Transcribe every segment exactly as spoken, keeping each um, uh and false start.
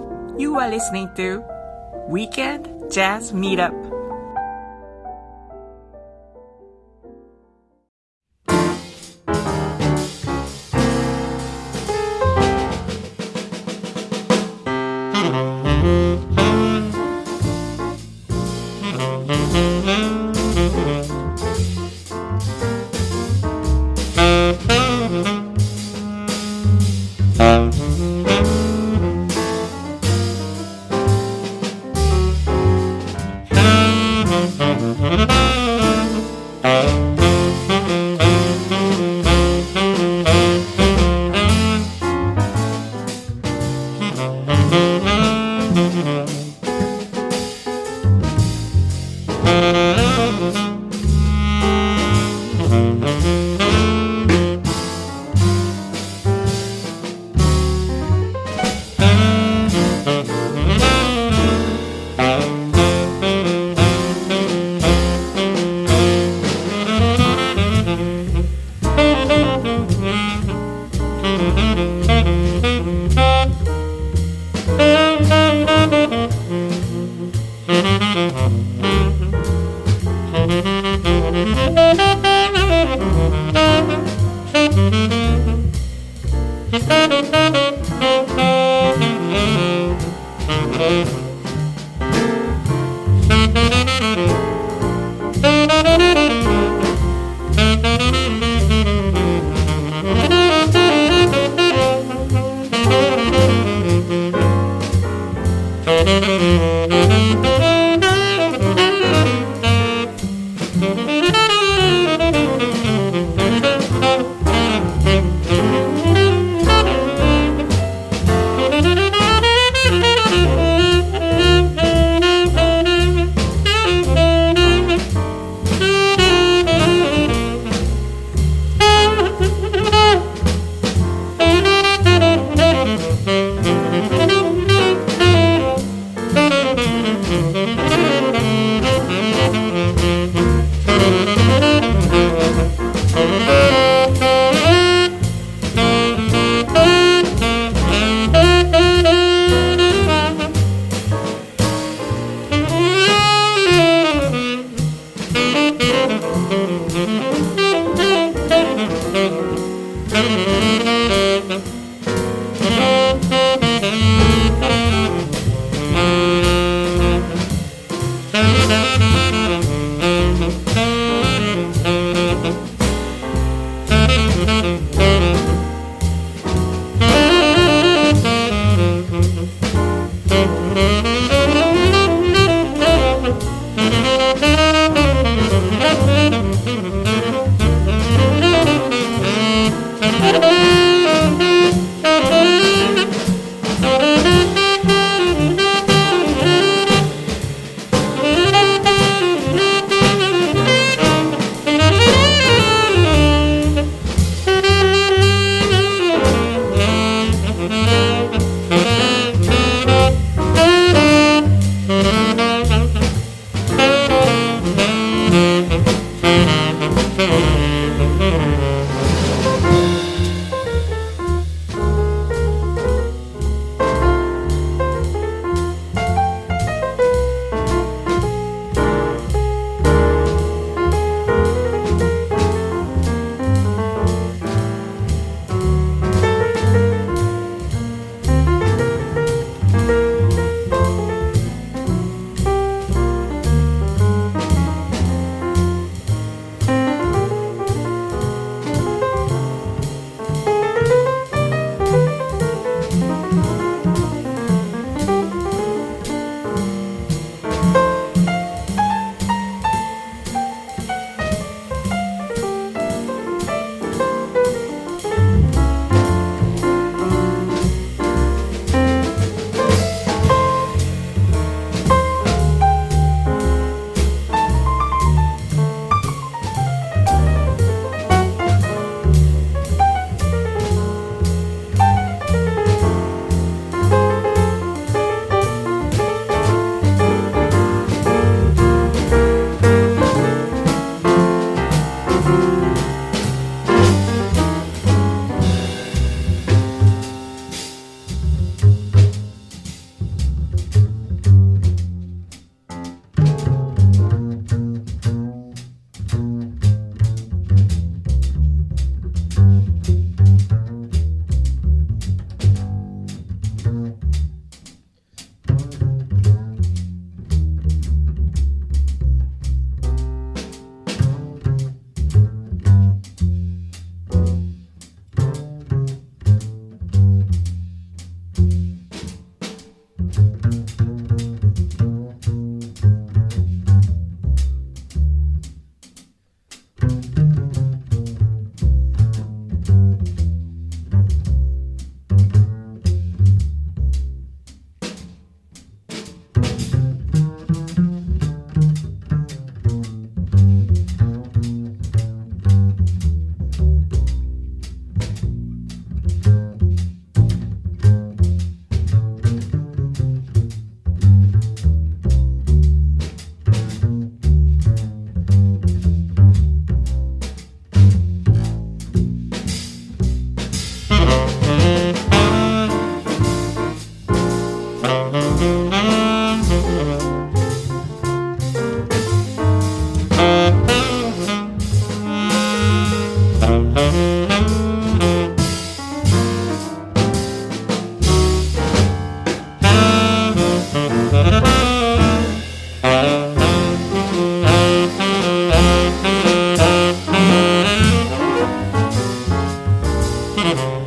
You are listening to Weekend Jazz Meetup.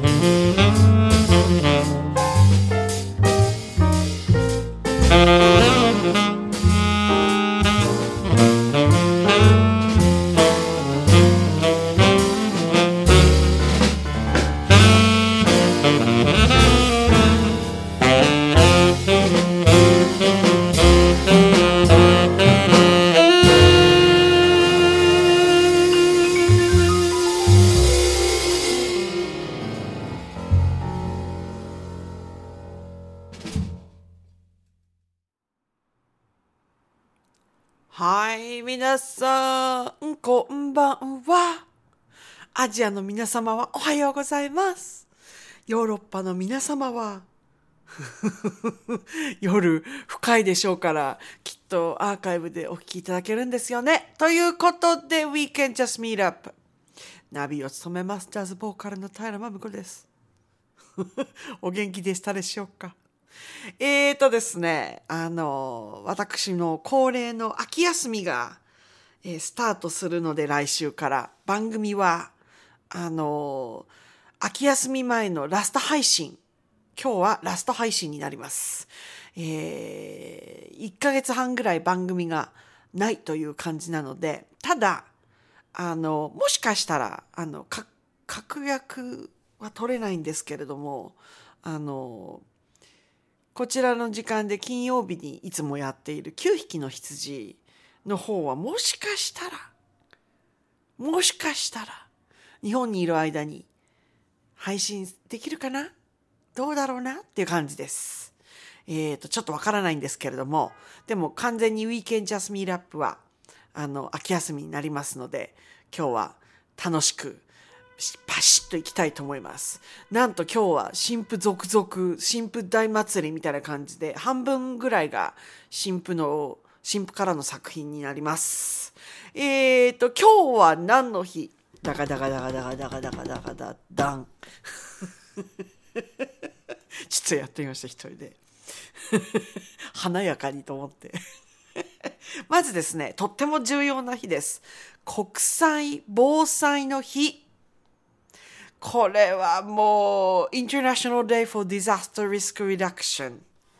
はい、皆さん、こんばんは。アジアの皆様はおはようございます。ヨーロッパの皆様は、夜深いでしょうから、きっとアーカイブでお聞きいただけるんですよね。ということで、We Can Just Meet Up。ナビを務めます、ジャズボーカルの平真美子です。お元気でしたでしょうか。えーとですね、あの、私の恒例の秋休みが、えー、スタートするので来週から番組は、あの、秋休み前のラスト配信、今日はラスト配信になります。えー、いっかげつはんぐらい番組がないという感じなので、ただ、あの、もしかしたら、あの、か確約は取れないんですけれども、あの、こちらの時間で金曜日にいつもやっているきゅうひきの羊の方はもしかしたら、もしかしたら日本にいる間に配信できるかな？どうだろうなっていう感じです。えっと、ちょっとわからないんですけれども、でも完全に We Can Just Meet Up はあの秋休みになりますので、今日は楽しくパシッと行きたいと思います。なんと今日は新婦続々、新婦大祭りみたいな感じで、半分ぐらいが新婦の、新婦からの作品になります。えーと、今日は何の日？ダガダガダガダガダガダガダガダダン。ちょっとやってみました、一人で。華やかにと思って。まずですね、とっても重要な日です。国際防災の日。これはもう International Day for Disaster Risk Reduction。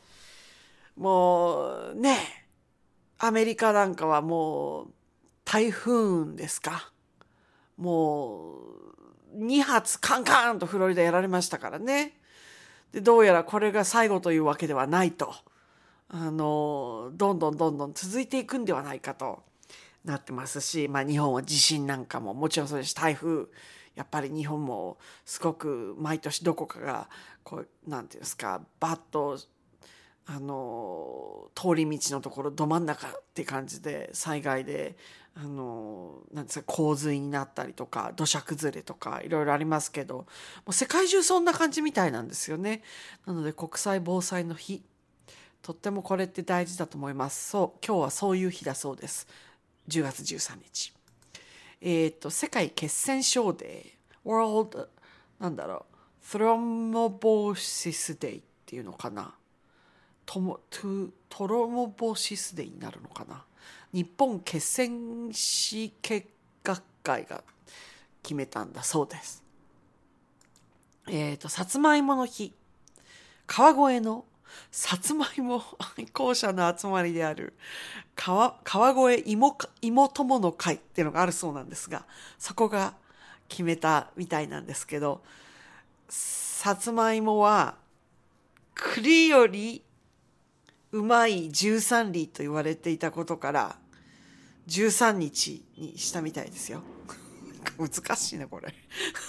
もうね、アメリカなんかはもう台風ですか。もうにはつカンカンとフロリダやられましたからね。で、どうやらこれが最後というわけではないと。あの、どんどんどんどん続いていくんではないかとなってますし、まあ日本は地震なんかももちろんそうですし、台風、やっぱり日本もすごく毎年どこかがこうなんていうんですか、バッとあの通り道のところど真ん中って感じで災害であのなんですか、洪水になったりとか土砂崩れとかいろいろありますけど、もう世界中そんな感じみたいなんですよね。なので国際防災の日、とってもこれって大事だと思います。そう、今日はそういう日だそうです。じゅうがつじゅうさんにち。えっと、世界血栓症デー、World、なんだろう、Thrombosis Day っていうのかな。トモトゥトロモボシスデーになるのかな。日本血栓師血学会が決めたんだそうです。えっと、さつまいもの日、川越のさつまいも愛好者の集まりである川、川越芋、芋友の会っていうのがあるそうなんですが、そこが決めたみたいなんですけど、さつまいもは栗よりうまいじゅうさんりと言われていたことからじゅうさんにちにしたみたいですよ。難しいねこれ。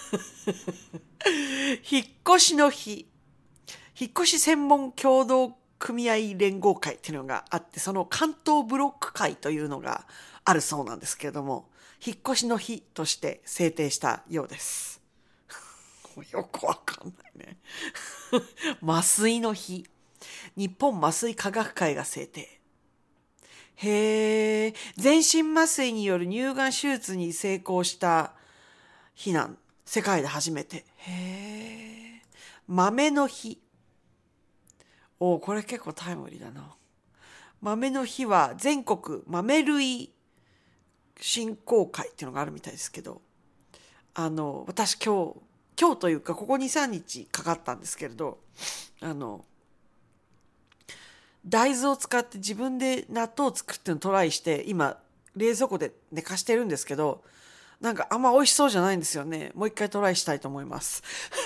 引っ越しの日、引っ越し専門協同組合連合会っていうのがあって、その関東ブロック会というのがあるそうなんですけれども、引っ越しの日として制定したようです。よくわかんないね。麻酔の日、日本麻酔科学会が制定。へえ、全身麻酔による乳がん手術に成功した日なん、世界で初めて。へえ、豆の日。お、これ結構タイムリーだな。豆の日は全国豆類振興会っていうのがあるみたいですけど、あの、私今日今日というかここに、さんにちかかったんですけれど、あの大豆を使って自分で納豆を作ってのトライして今冷蔵庫で寝かしてるんですけど、なんかあんま美味しそうじゃないんですよね。もう一回トライしたいと思います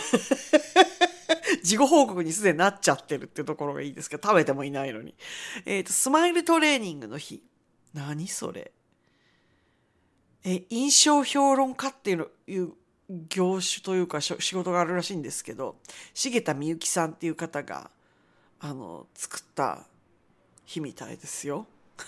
事後報告にすでになっちゃってるっていうところがいいですけど、食べてもいないのに。えっとスマイルトレーニングの日。何それ。え印象評論家っていうのいう業種というか仕事があるらしいんですけど、重田みゆきさんっていう方があの作った日みたいですよ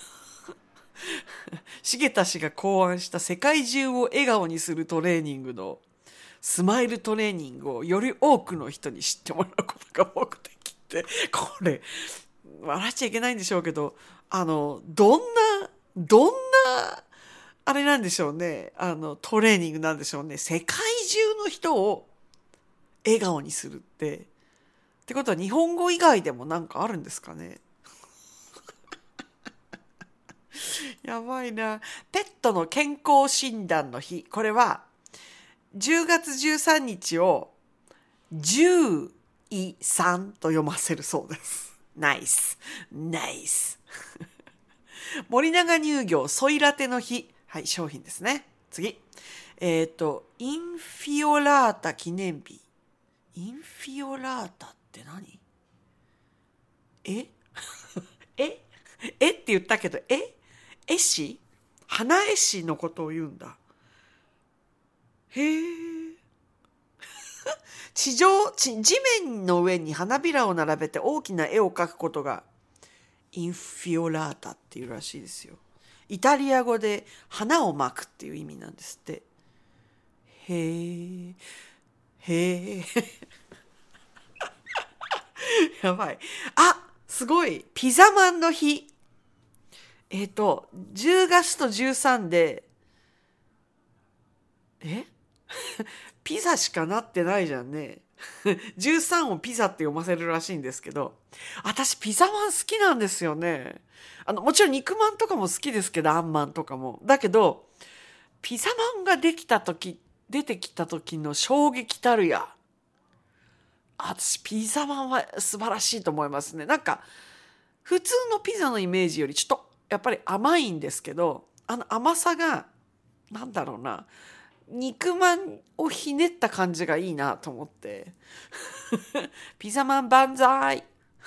重田氏が考案した世界中を笑顔にするトレーニングのスマイルトレーニングをより多くの人に知ってもらうことが目的って、これ笑っちゃいけないんでしょうけど、あのどんなどんなあれなんでしょうね、あのトレーニングなんでしょうね。世界中の人を笑顔にするってってことは日本語以外でもなんかあるんですかねやばいな。ペットの健康診断の日。これはじゅうがつじゅうさんにちをじゅういさんと読ませるそうです。ナイス。ナイス。森永乳業ソイラテの日。はい、商品ですね。次。えっと、インフィオラータ記念日。インフィオラータって何？えええって言ったけど、え絵師？花絵師のことを言うんだ。へえ。地上地、地面の上に花びらを並べて大きな絵を描くことがインフィオラータっていうらしいですよ。イタリア語で花を巻くっていう意味なんですって。へえ。へえ。やばい。あ、すごい。ピザマンの日。えっと、じゅうがつとじゅうさんで、えピザしかなってないじゃんね。じゅうさんをピザって読ませるらしいんですけど、私ピザマン好きなんですよね。あの、もちろん肉まんとかも好きですけど、あんまんとかも。だけど、ピザマンができた時、出てきた時の衝撃たるや。私、ピザマンは素晴らしいと思いますね。なんか、普通のピザのイメージよりちょっと、やっぱり甘いんですけど、あの甘さが、なんだろうな、肉まんをひねった感じがいいなと思ってピザマン万歳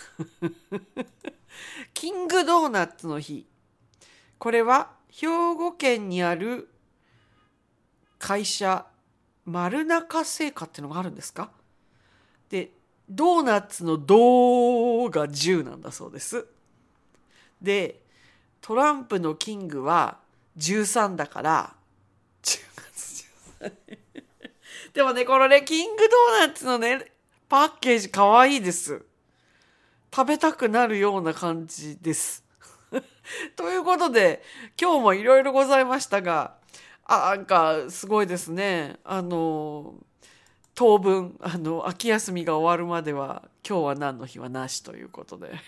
キングドーナツの日。これは兵庫県にある会社丸中製菓っていうのがあるんですか。でドーナツのドがじゅうなんだそうです。でトランプのキングはじゅうさんだからじゅうがつじゅうさんでもね、このねキングドーナツのねパッケージかわいいです。食べたくなるような感じですということで今日もいろいろございましたが、あ、なんかすごいですね。あの当分あの秋休みが終わるまでは今日は何の日はなしということで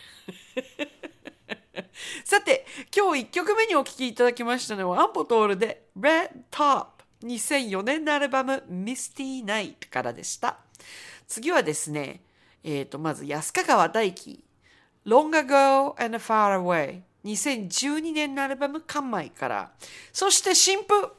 さて今日いっきょくめにお聴きいただきましたのはアンポトールで Red Top にせんよねんのアルバム Misty Night からでした。次はですね、えーとまず安川大輝 Long Ago and Far Away にせんじゅうにねんのアルバムカンマイから、そして新譜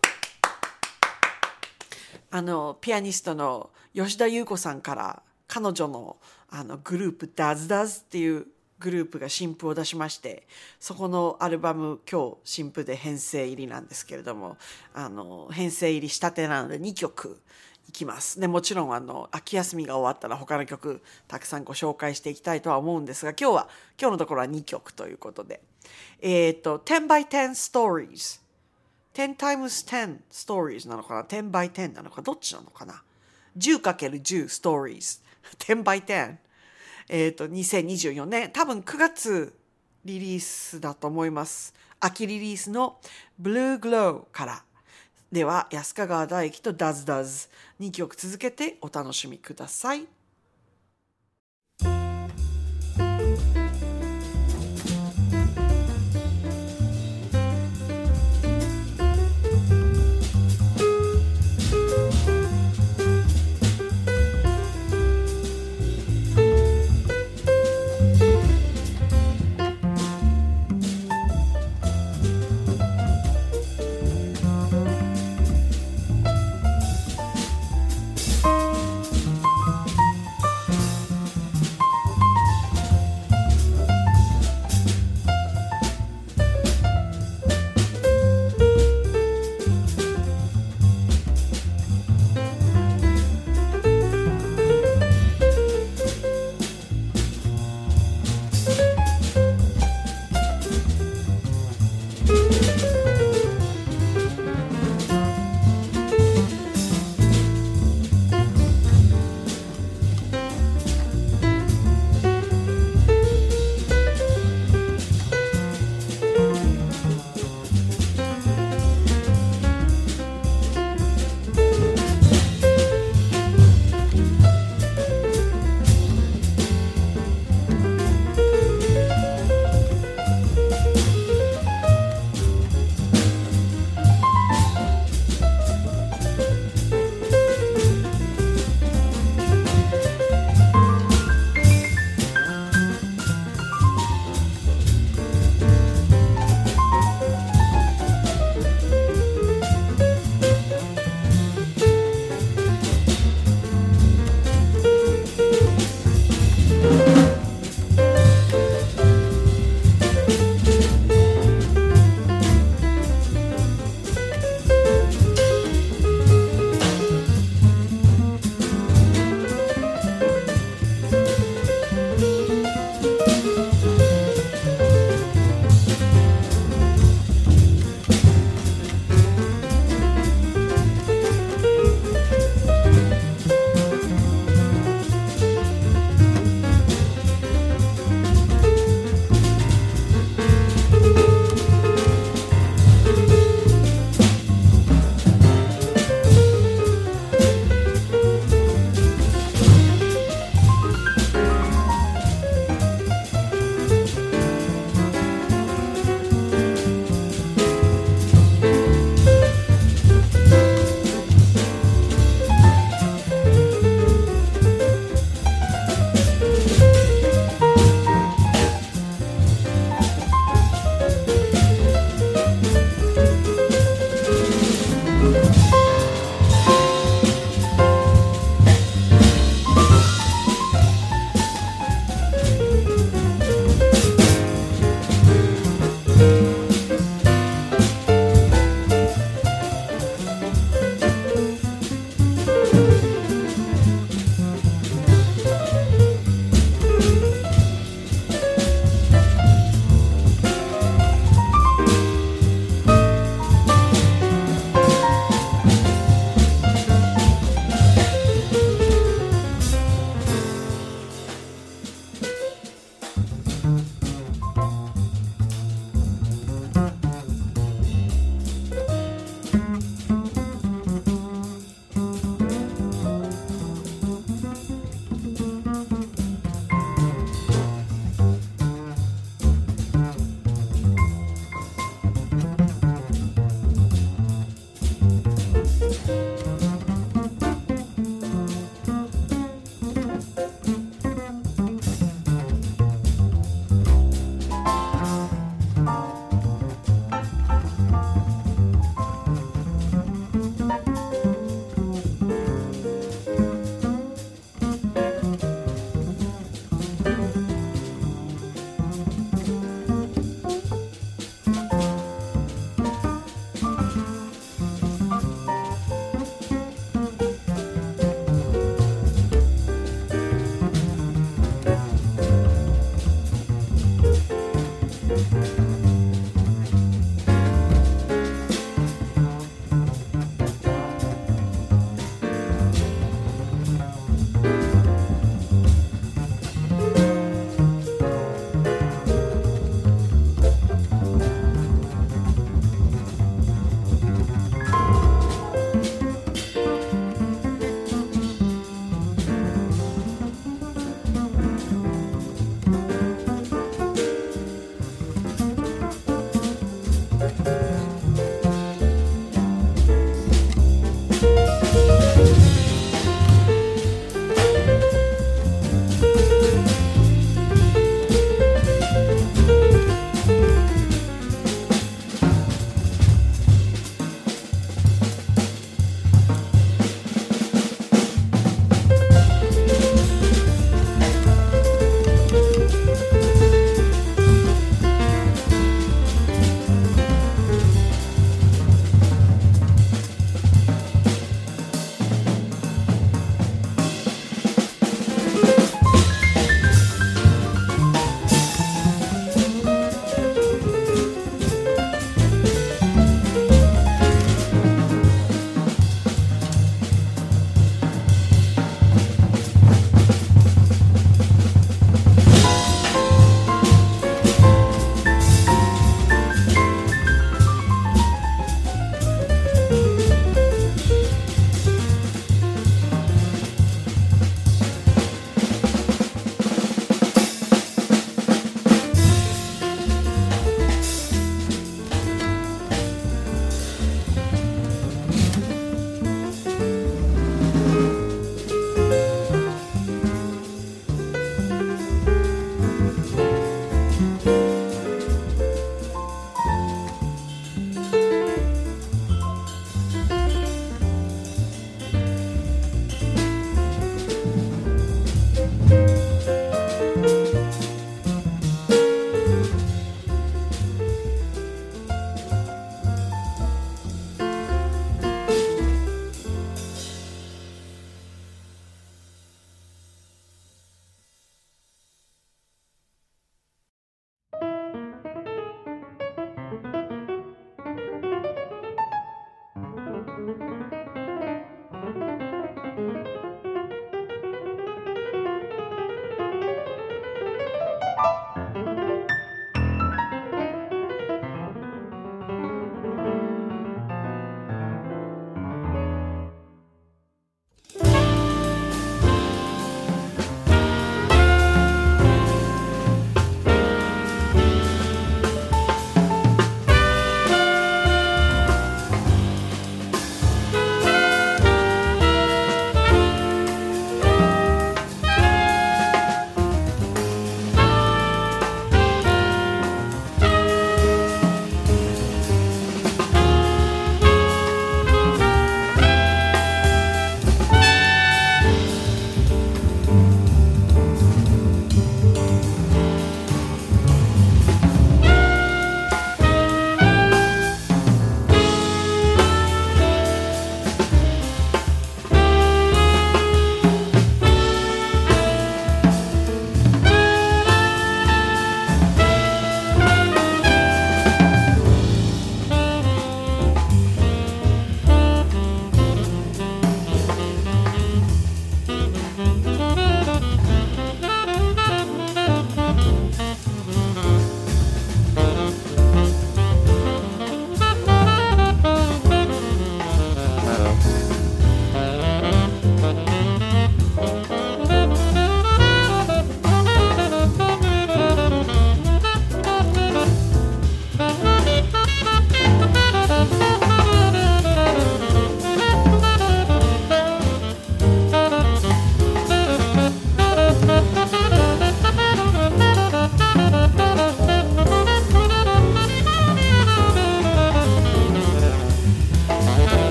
あのピアニストの吉田裕子さんから彼女のあのグループ Daz Daz っていうグループが新譜を出しまして、そこのアルバム今日新譜で編成入りなんですけれども、あの編成入りしたてなのでにきょくいきます。でもちろんあの秋休みが終わったら他の曲たくさんご紹介していきたいとは思うんですが、今日は今日のところはにきょくということで、えっと ten by ten stories ten times ten stories なのかな ten by ten なのかどっちなのかな じゅうかけるじゅう stories ten by ten えっとにせんにじゅうよねん多分くがつリリースだと思います。秋リリースの Blue Glow からでは安川大輝と Daz Daz にきょく続けてお楽しみください。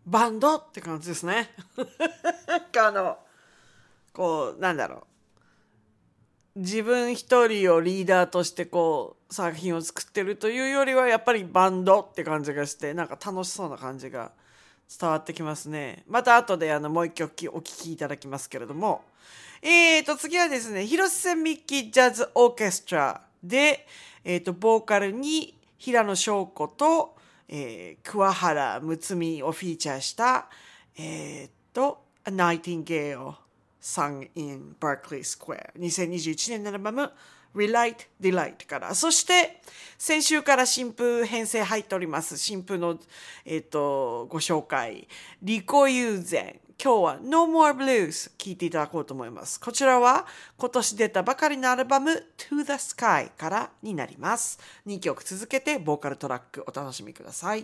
バンドって感じですね。あのこうなんだろう、自分一人をリーダーとしてこう作品を作ってるというよりはやっぱりバンドって感じがして、なんか楽しそうな感じが伝わってきますね。また後であのもう一曲お聴きいただきますけれども、えーと次はですね、広瀬美樹ジャズオーケストラで、えーとボーカルに平野翔子と、えー、桑原睦美をフィーチャーした、えーと A Nightingale Sung in Berkeley Square にせんにじゅういちねんのアルバム Relight Delight から、そして先週から新譜編成入っております新譜の、えー、とご紹介、リコ友禅、今日は No More Blues 聴いていただこうと思います。こちらは今年出たばかりのアルバム To the Sky からになります。にきょく続けてボーカルトラックお楽しみください。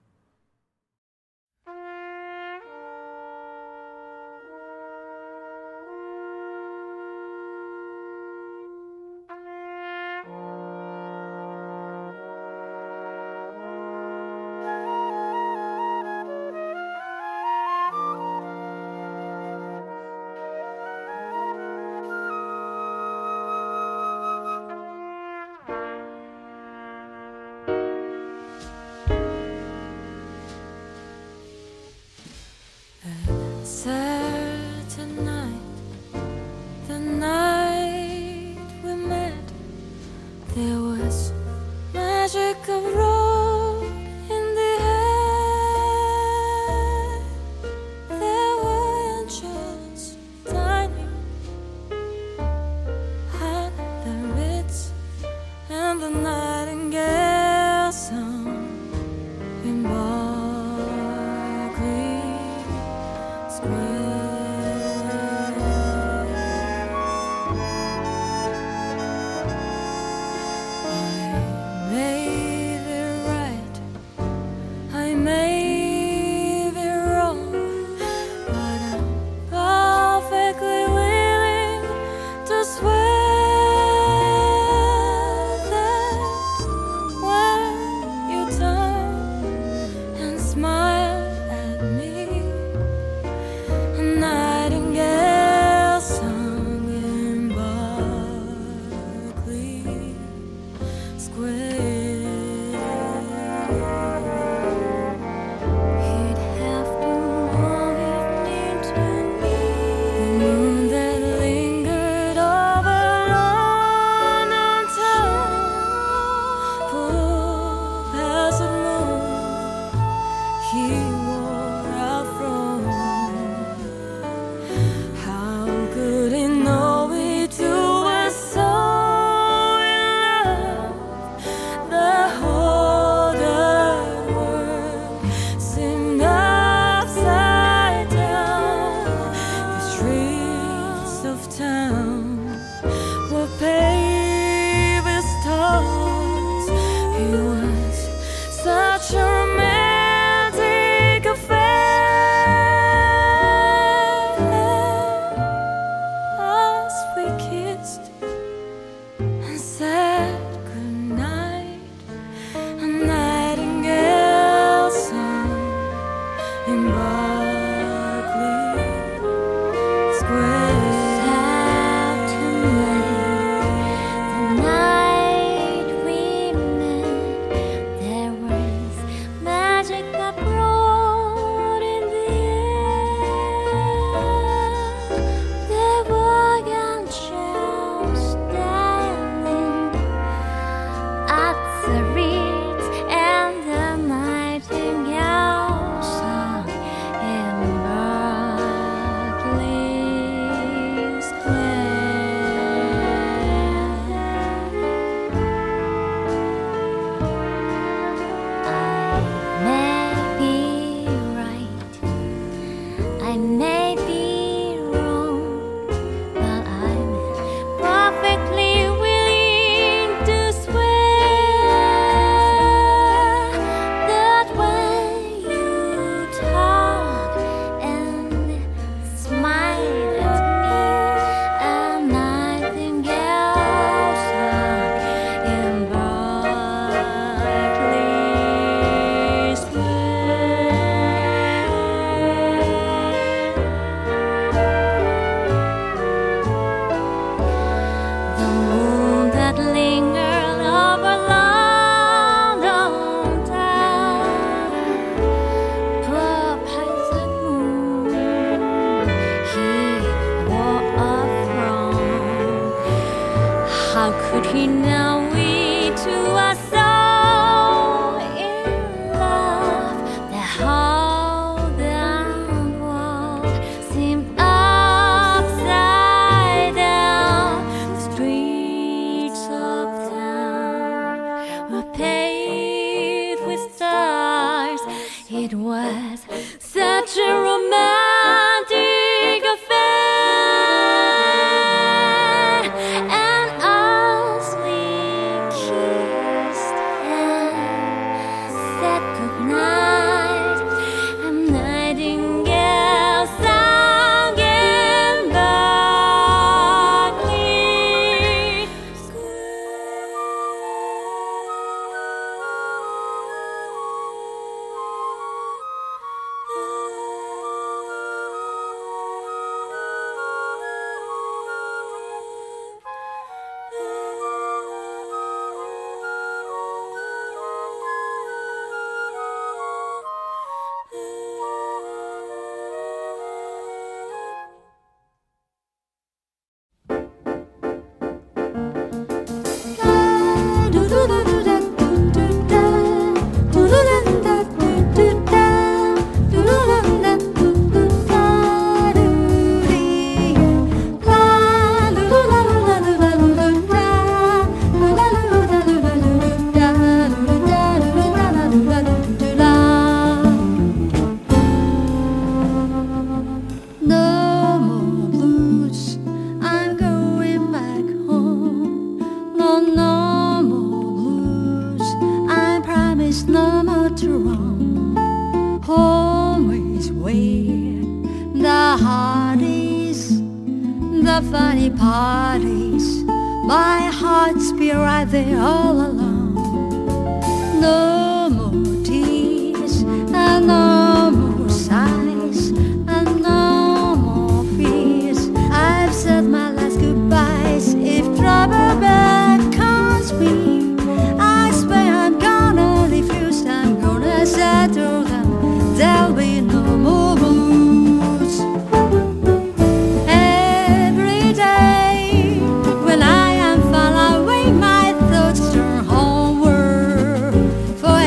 Certain night, the night we met, there was magic of road in the air. There were angels dining at the Ritz, and the nightingale song in Berkeley Square. Such a romantic It was such a romantic affair, and as we kissed and said goodnight, a nightingale sang in Berkeley No more blues, I'm going back home. No, no more blues, I promise no more to roam. Home is where the heart is, the funny parties. My heart's be right there all alone. No more tears and no more sighs and no more fears. I've said my last goodbyes. If trouble beckons me, I swear I'm gonna refuse. I'm gonna settle them. There'll be no more blues. Every day when I am far away, my thoughts turn homeward. For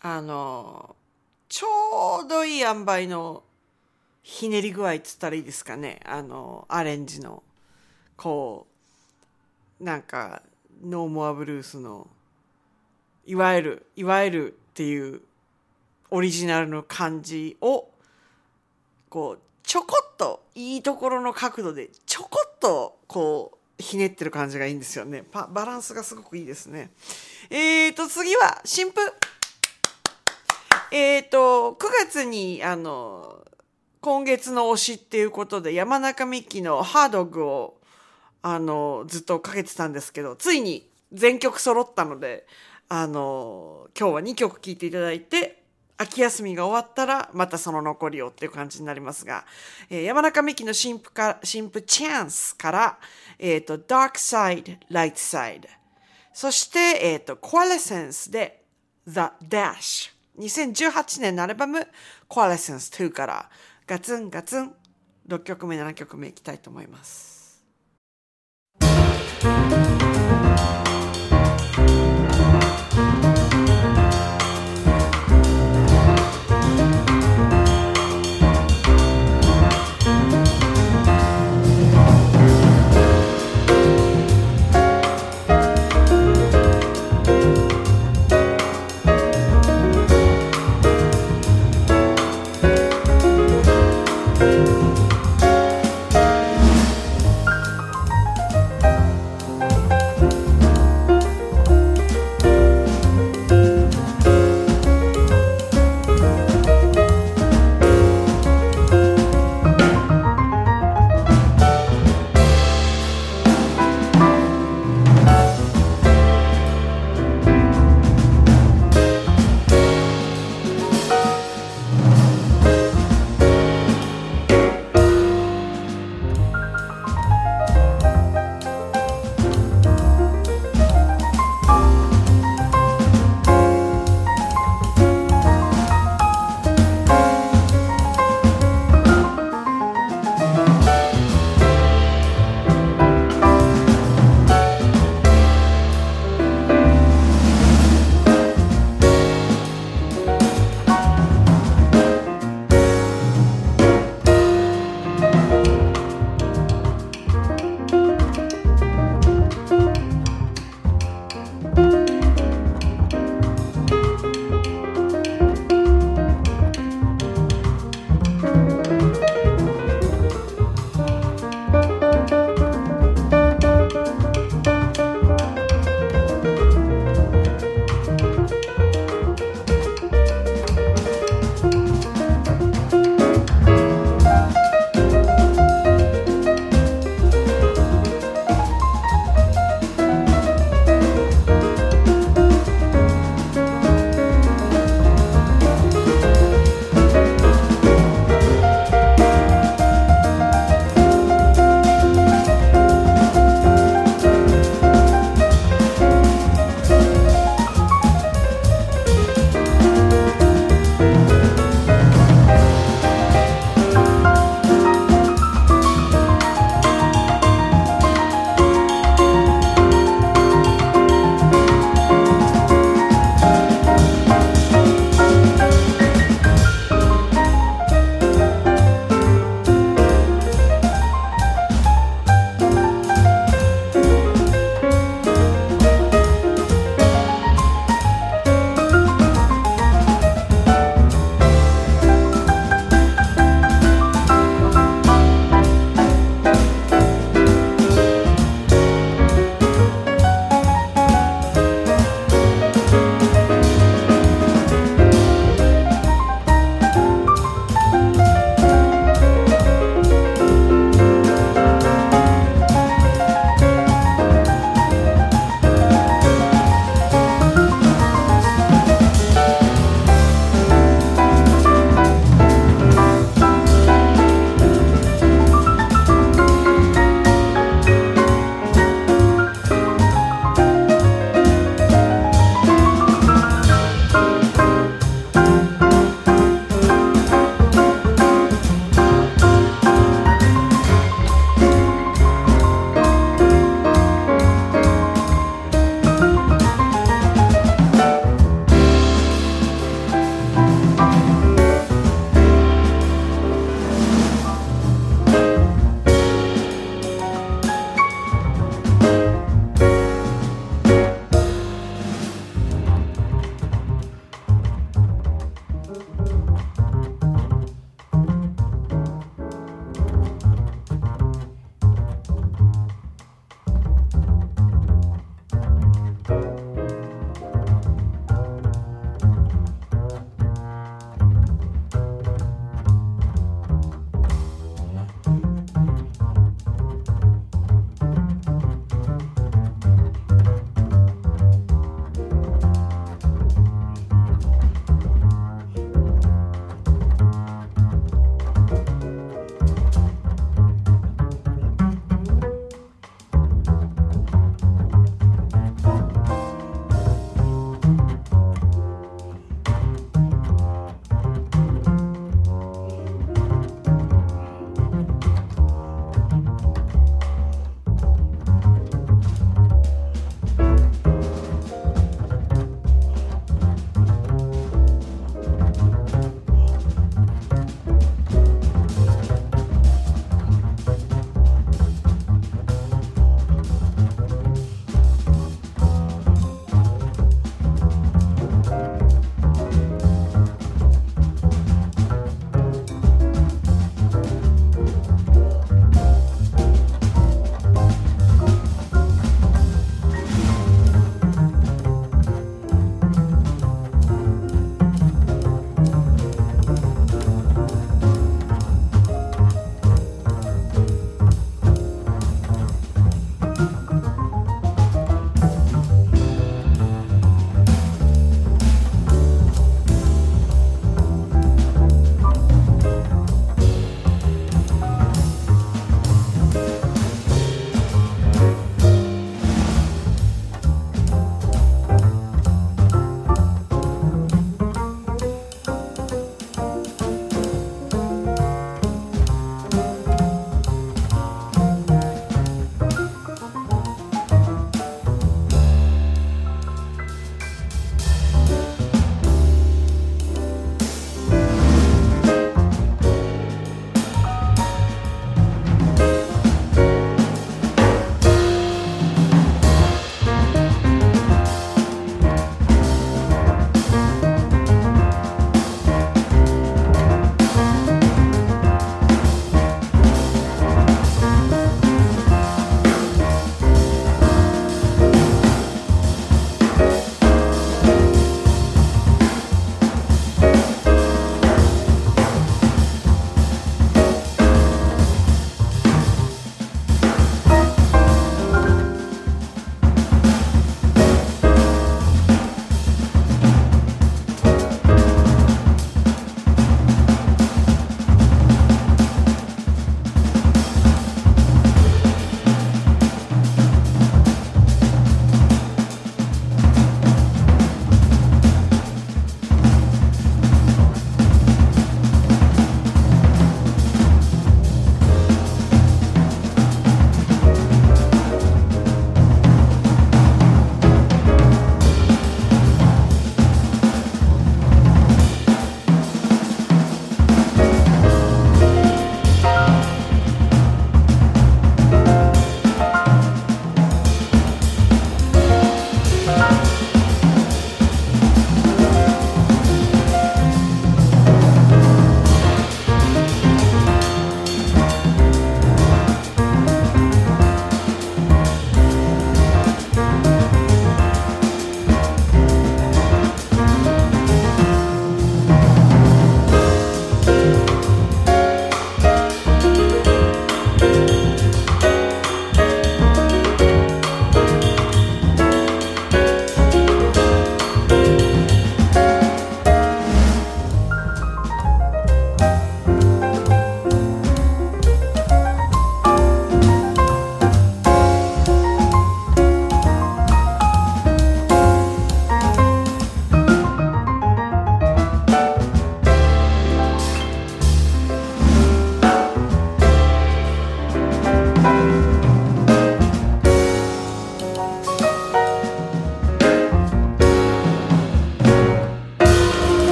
あのちょうどいい塩梅のひねり具合っつったらいいですかね。あのアレンジのこうなんかノーモアブルースのいわゆるいわゆるっていうオリジナルの感じをこうちょこっといいところの角度でちょこっとこうひねってる感じがいいんですよね。バランスがすごくいいですね。えーと次は新譜。えーとくがつにあの今月の推しっていうことで山中美希のハードグをあのずっとかけてたんですけど、ついに全曲揃ったのであの今日はにきょく聴いていただいて、秋休みが終わったらまたその残りをっていう感じになりますが、えー、山中美希の新譜か新譜チャンスから、えーと Dark Side Light Side、 そして、えーと Coalescence で The Dash、 にせんじゅうはちねんのアルバム Coalescence にからガツンガツンろっきょくめななきょくめいきたいと思います。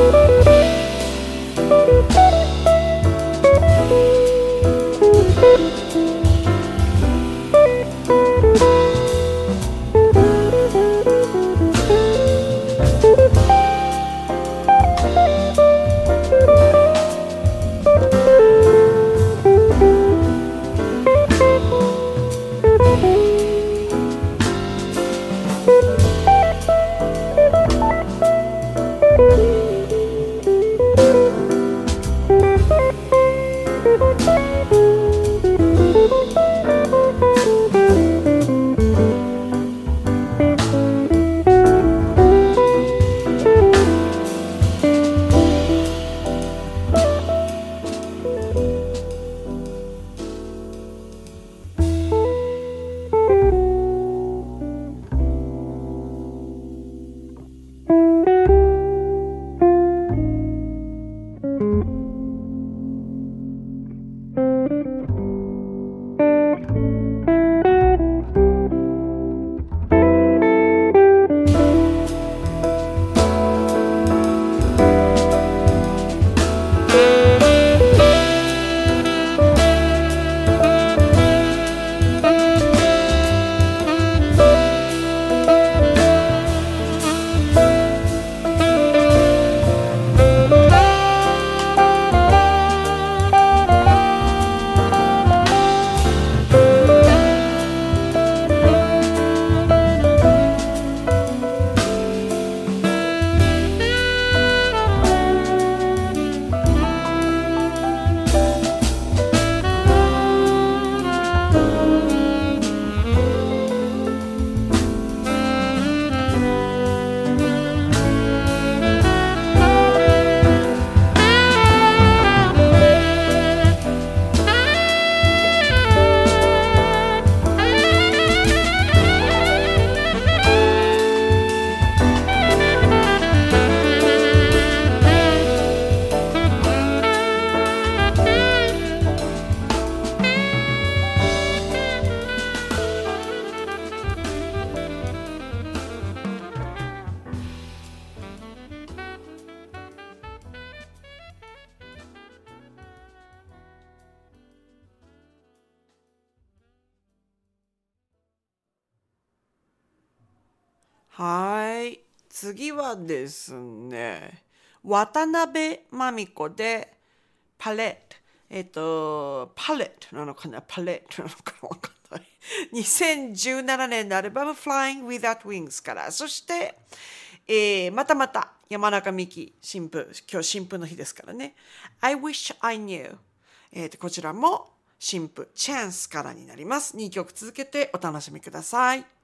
はい。次はですね、渡辺真美子でパレット。えっと、パレットなのかなパレットなのかなわかんない。にせんじゅうななねんのアルバム Flying Without Wings から。そして、えー、またまた山中美希新婦。今日新婦の日ですからね。I Wish I Knew。えー、とこちらも新婦チャンスからになります。にきょく続けてお楽しみください。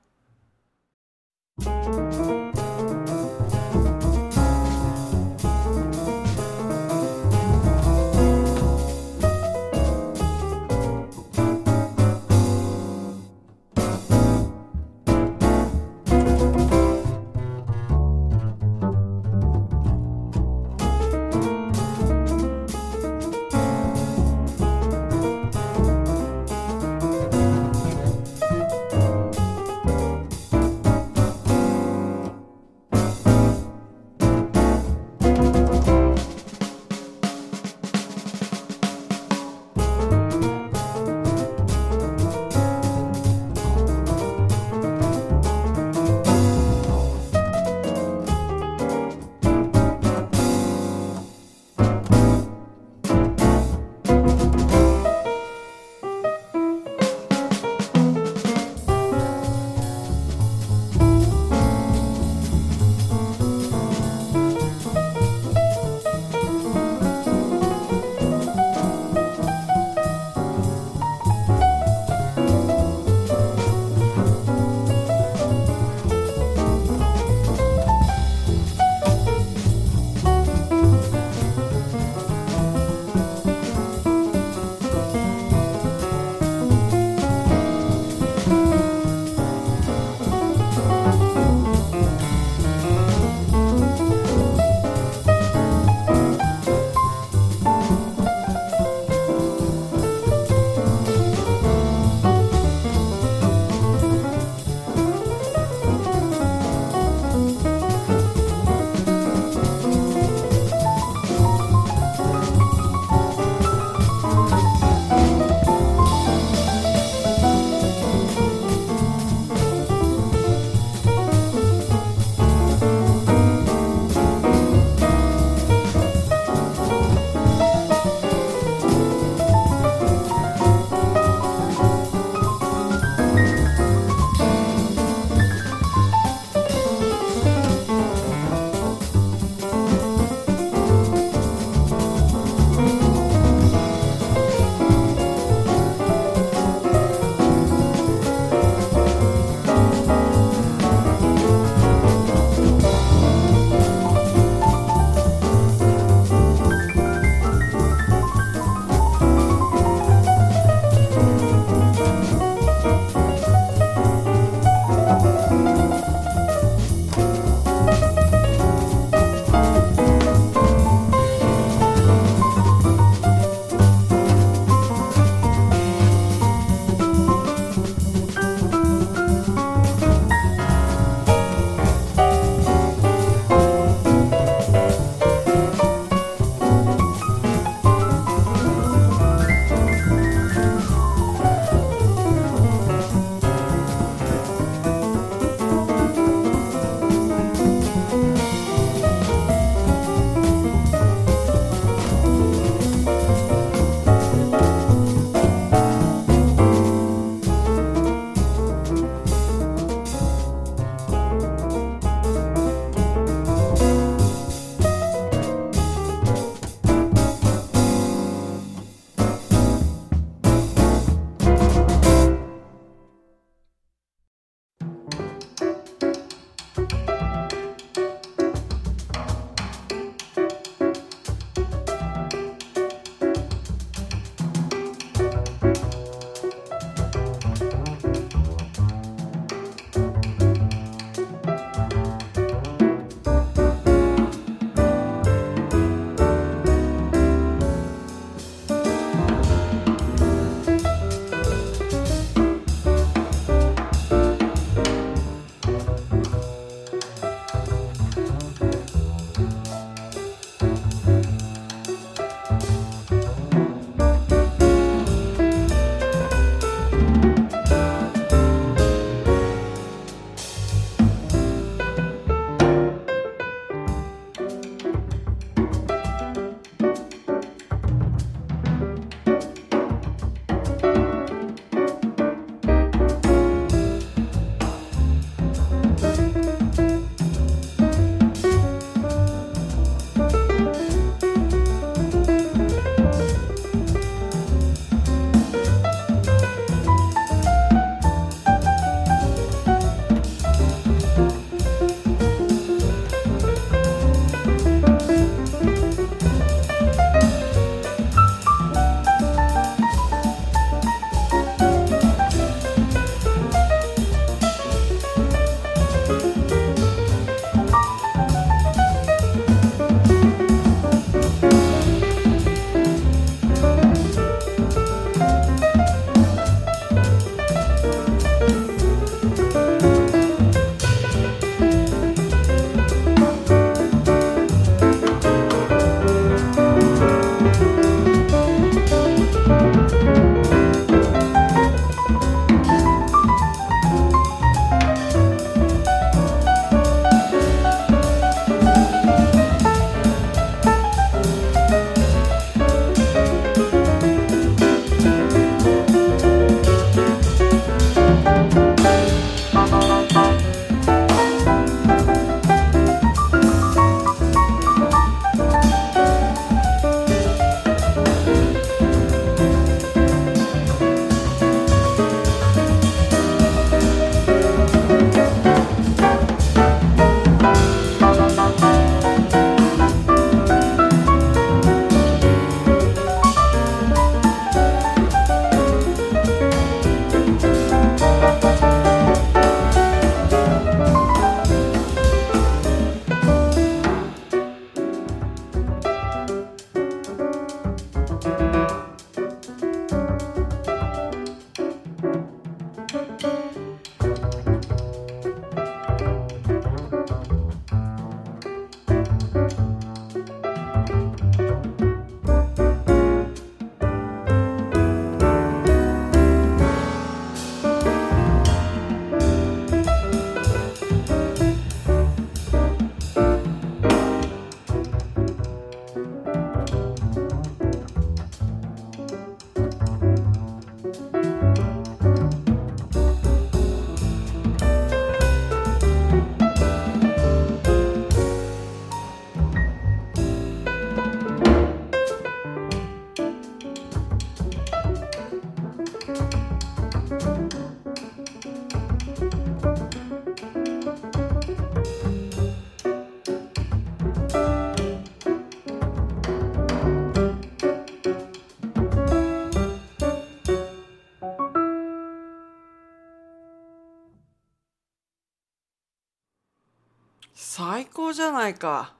最高じゃないか。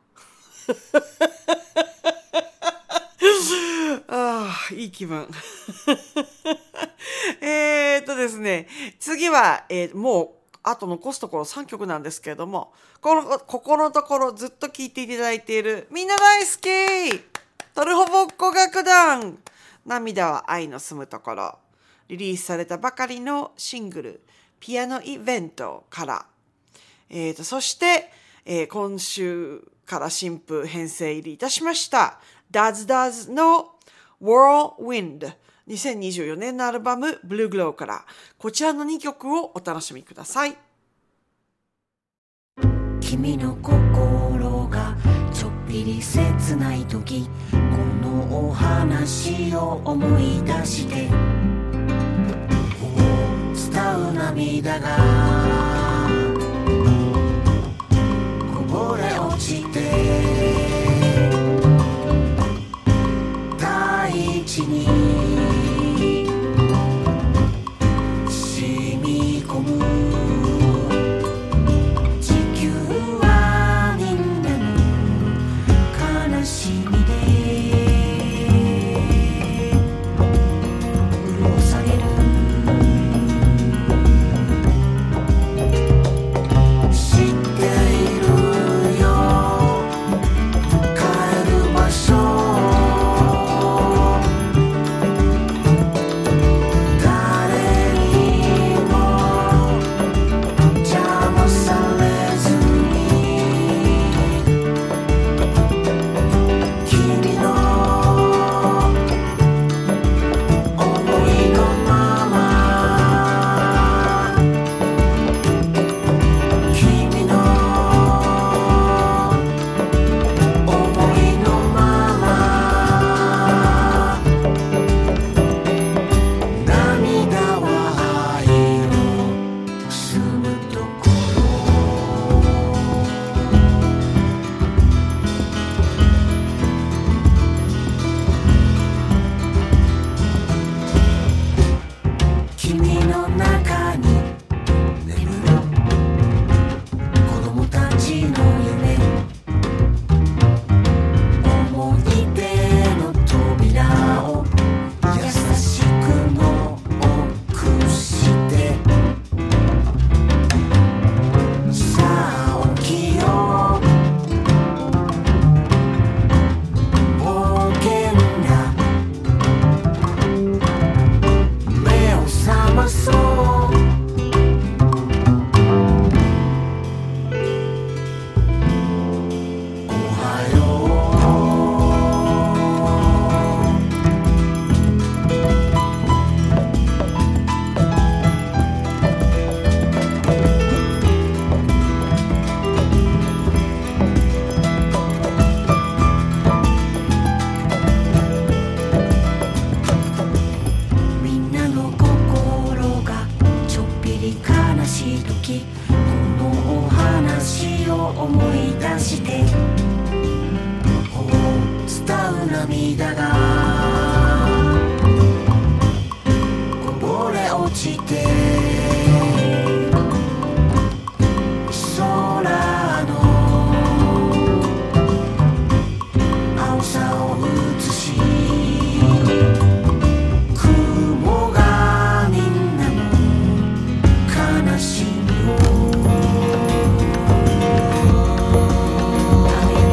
ああ、いい気分。えーっとですね、次は、えーもう、あと残すところさんきょくなんですけれども、この、ここのところずっと聴いていただいている、みんな大好きトルホボッコ楽団、涙は愛の住むところ、リリースされたばかりのシングル、ピアノイベントから、えーと、そして、えー今週から新譜編成入りいたしました、Daz Daz の Whirlwind、にせんにじゅうよねんのアルバム Blue Glow から、こちらのにきょくをお楽しみください。 君の心がちょっぴり切ない時、このお話を思い出して伝う涙がこぼれ落ちて大地に染み込む。地球はみんなの悲しみで潤される。知っているよ帰る場所、誰にも邪魔されずに君の想いのまま、君の想いのまま、涙は愛の住むところ。君の中に眠る子供たちの夢、思い出の扉を優しくノックして、さあ起きよう冒険だ、目を覚まそう。おはよみんなの心がちょっぴり悲しい時、このお話を思い出してほう伝う涙がこぼれ落ちて空の青さを映し、雲がみんなの悲しみを食べ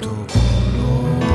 ところ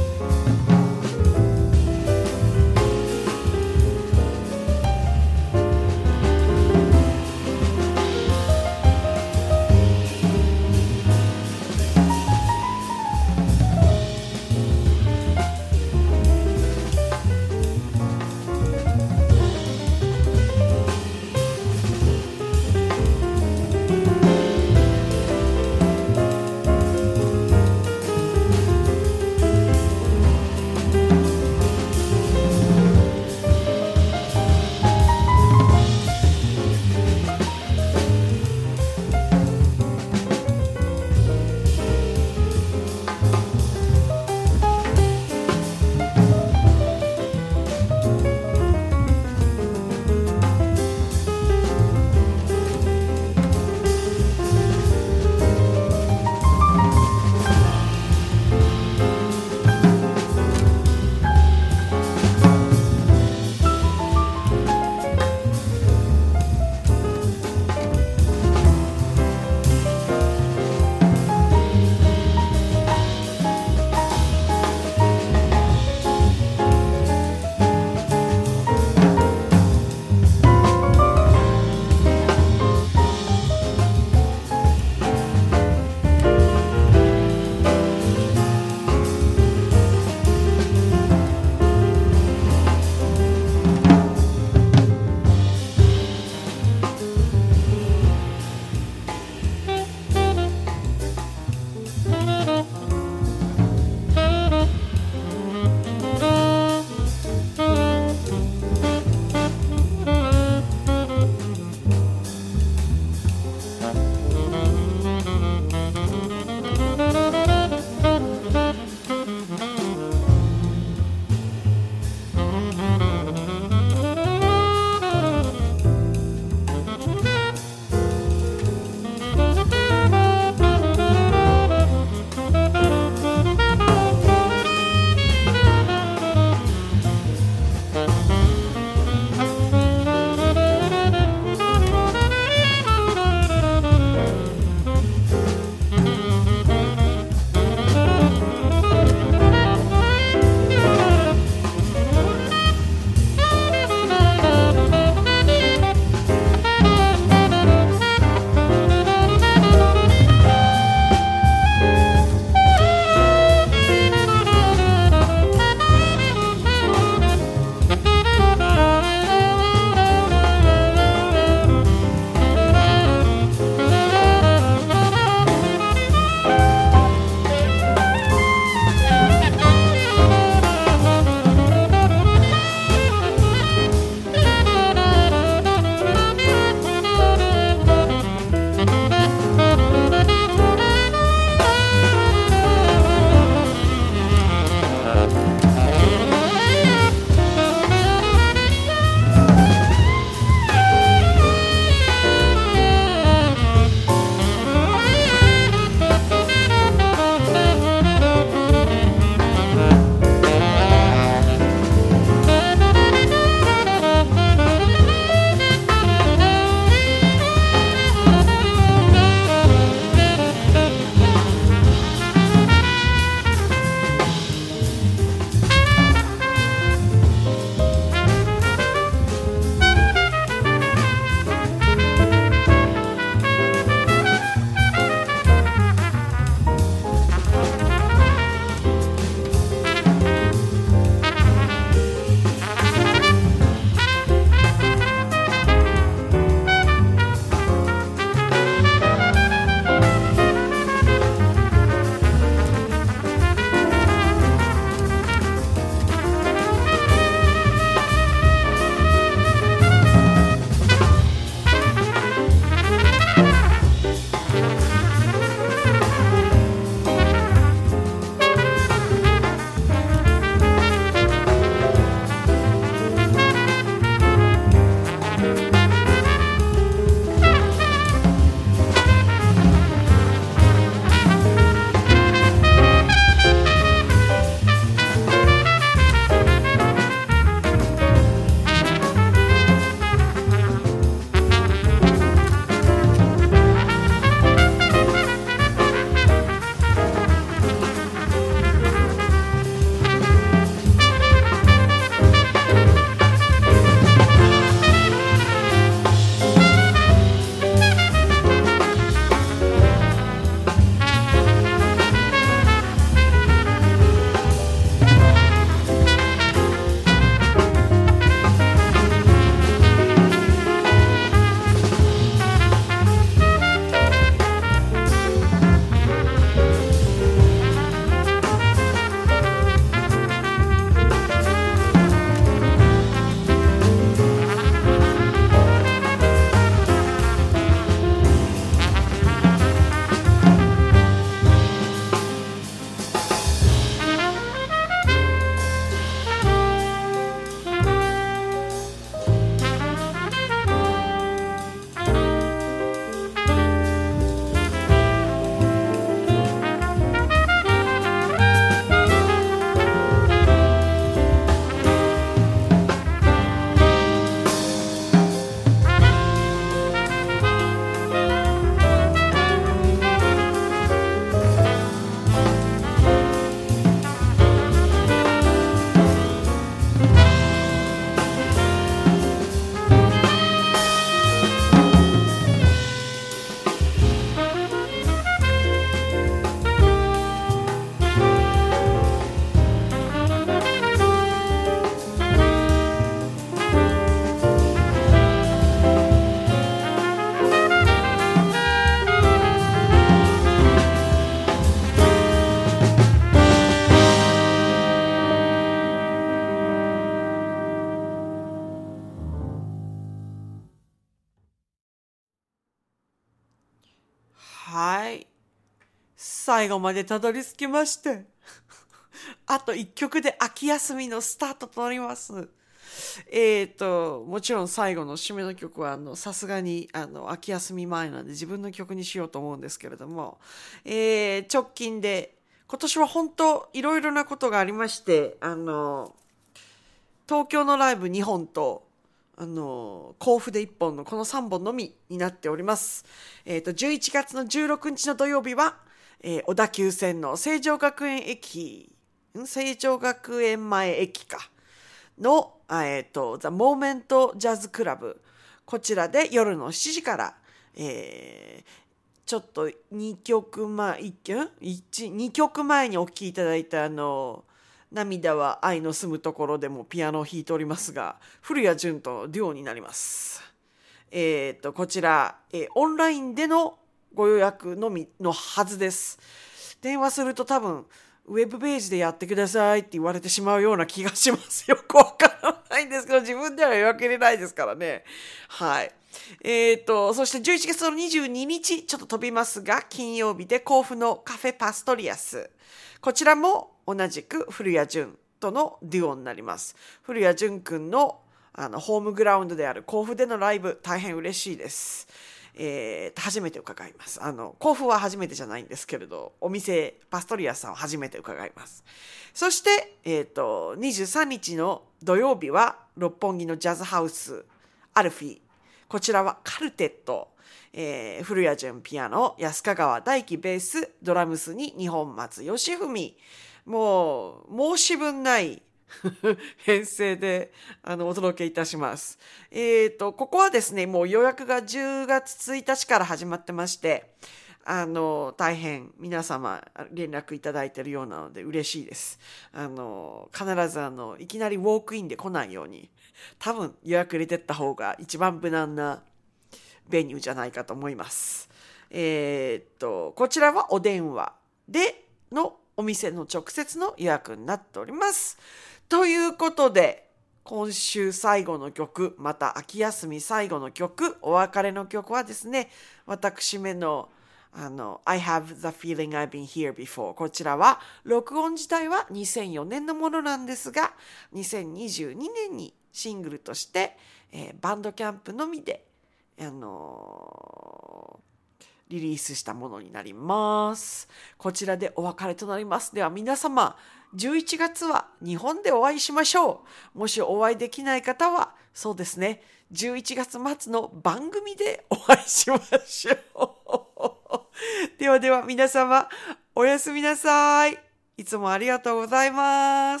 はい。最後までたどり着きまして。あといっきょくで秋休みのスタートとなります。えっと、もちろん最後の締めの曲は、あの、さすがに、あの、秋休み前なんで自分の曲にしようと思うんですけれども、えー、直近で、今年は本当いろいろなことがありまして、あの、東京のライブにほんと、あの、甲府でいっぽんのこのさんぼんのみになっております。えっと、じゅういちがつのじゅうろくにちの土曜日は、えー、小田急線の成城学園駅、ん成城学園前駅か。の、えっと、ザ・モーメント・ジャズ・クラブ。こちらで夜のしちじから、えー、ちょっとにきょくまえ、にきょくまえにお聴きいただいたあの、涙は愛の住むところでもピアノを弾いておりますが、古谷潤とのデュオになります。えっと、こちら、えー、オンラインでのご予約のみのはずです。電話すると多分、ウェブページでやってくださいって言われてしまうような気がします。よくわからないんですけど、自分では予約入れないですからね。はい。えっと、そしてじゅういちがつのにじゅうににち、ちょっと飛びますが、金曜日で甲府のカフェパストリアス。こちらも同じく古谷潤とのデュオになります。古谷潤くんの、あのホームグラウンドである甲府でのライブ、大変嬉しいです。えー、初めて伺います。あの、甲府は初めてじゃないんですけれど、お店、パストリアスさんは初めて伺います。そして、えっと、にじゅうさんにちの土曜日は、六本木のジャズハウス、アルフィー。こちらはカルテット、えー、古谷潤ピアノ、安香川大輝ベース、ドラムスに二本松義文。もう、申し分ない編成であのお届けいたします。えっと、ここはですね、もう予約がじゅうがつついたちから始まってまして、あの、大変皆様連絡いただいているようなので嬉しいです。あの、必ずあの、いきなりウォークインで来ないように、多分予約入れてった方が一番無難なベニューじゃないかと思います。えっと、こちらはお電話でのお店の直接の予約になっております。ということで、今週最後の曲、また秋休み最後の曲、お別れの曲はですね、私めの、あの、I have the feeling I've been here before。こちらは、録音自体はにせんよねんのものなんですが、にせんにじゅうにねんにシングルとして、えー、バンドキャンプのみで、あのーリリースしたものになります。こちらでお別れとなります。では皆様、じゅういちがつは日本でお会いしましょう。もしお会いできない方は、そうですね、じゅういちがつ末の番組でお会いしましょう。ではでは皆様、おやすみなさい。いつもありがとうございます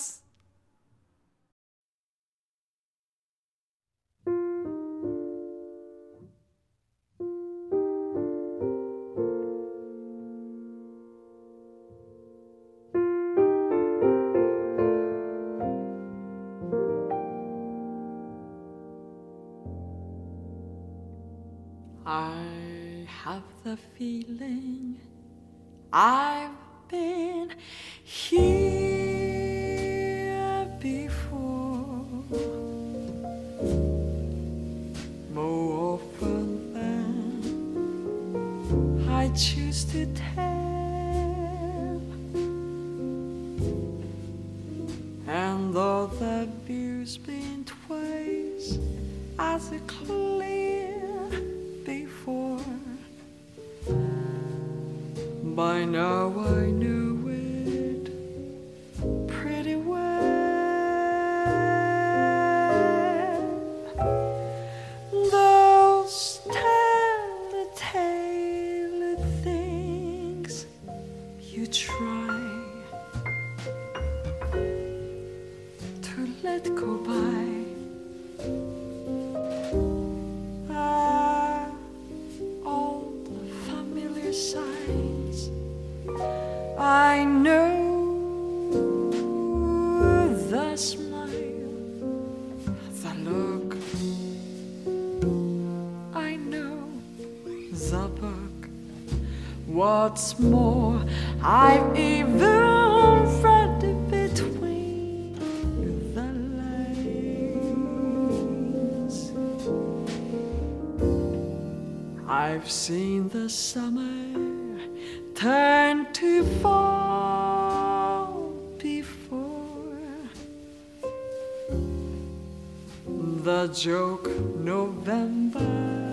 。I have the feeling I've been here before, more often than I choose to tell. And though the view's been twice as clear before, by now I knew it pretty well. Those telltale things you try to let go by are all the familiar signs. I know the smile, the look. I know the book. What's more, I've even read between the lines. I've seen the summer turn to fall before the joke November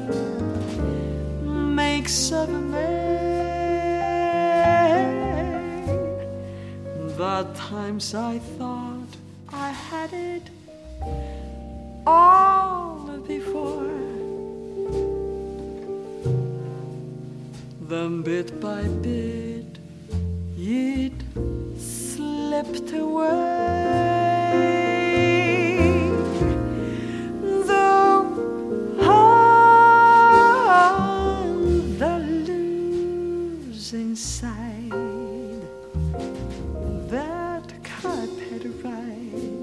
makes of May. The times I thought I had it all before, then bit by bit it slipped away. Though on the losing side, that carpet ride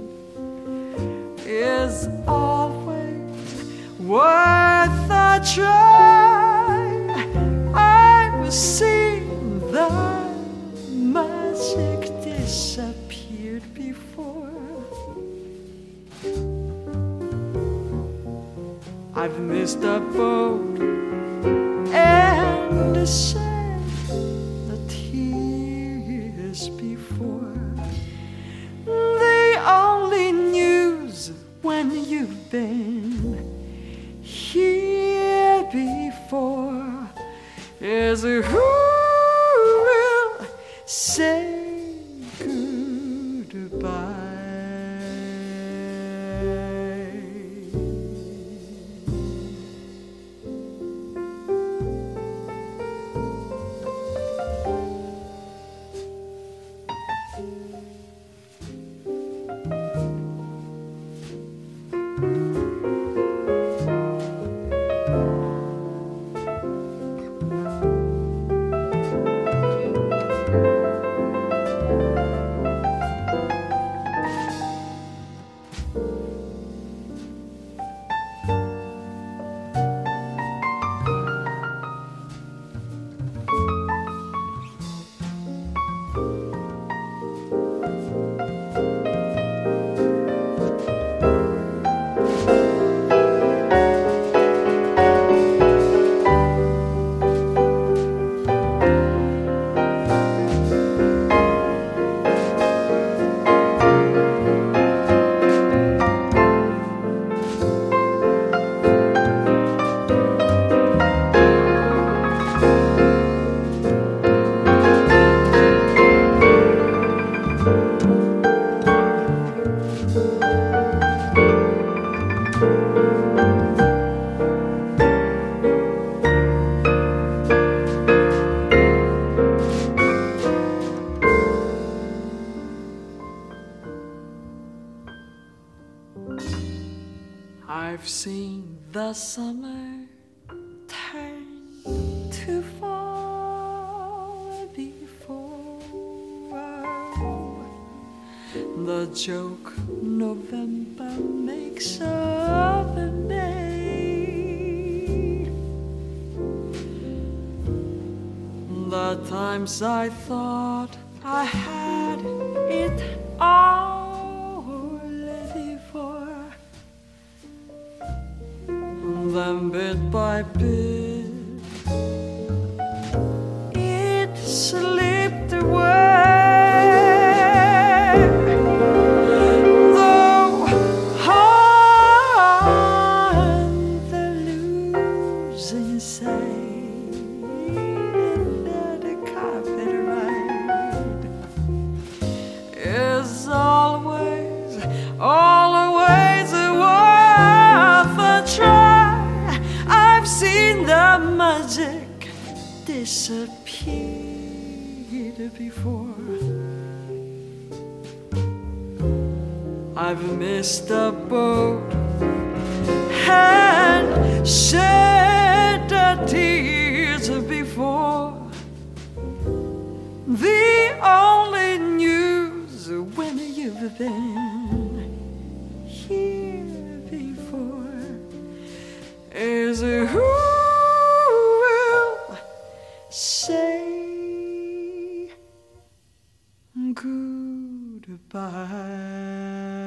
is always worth a try. I've seen the magic disappeared before. I've missed a boat and shed the tears before. The only news when you've been here before is who will say goodbye. I've seen the summer turn to fall before. The joke November makes of May. The times I thought I had it all before, then bit by bit it slipped away. Though on the losing side, that carpet ride is always, always worth a try. I've seen the magic disappeared before. I've missed a boat and shed the tears before. The only news when you've been here before is who will say goodbye.